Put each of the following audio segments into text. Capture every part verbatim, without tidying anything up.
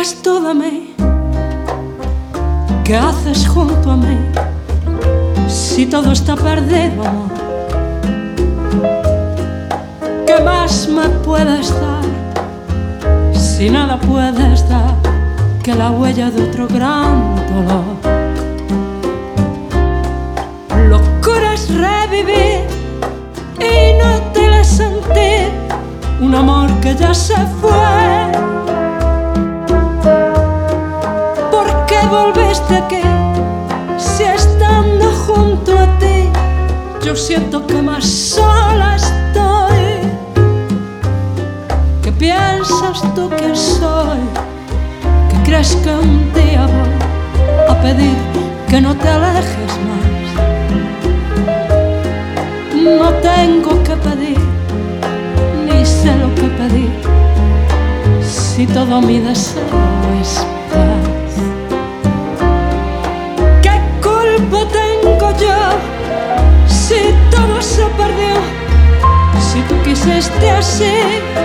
crees tú de mí? ¿Qué haces junto a mí? Si todo está perdido, amor, ¿qué más me puedes dar? Si nada puedes dar que la huella de otro gran dolor. Locura es revivir y no te le sentir un amor que ya se fue. ¿Por qué volviste aquí si estando junto a ti yo siento que más sola estoy? ¿Qué piensas tú que soy? ¿Que crees que un día voy a pedir que no te alejes más? No tengo que pedir, ni sé lo que pedir, si todo mi deseo es paz. ¿Qué culpa tengo yo si todo se perdió? Si tú quisiste así,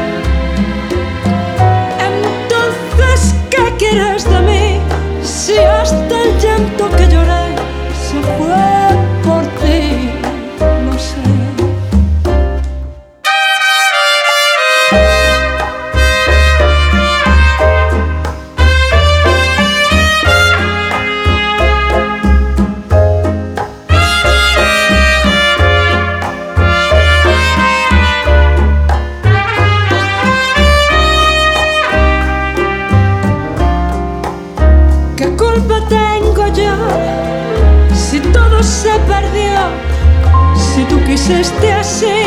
entonces ¿qué quieres de mí? Si hasta el llanto que lloré se fue por ti, no sé. ¿Qué culpa tengo yo si todo se perdió? Si tú quisiste así,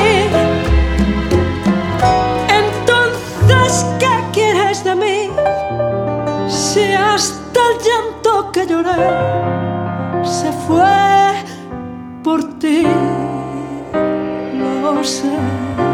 entonces ¿qué quieres de mí? Si hasta el llanto que lloré se fue por ti, lo sé.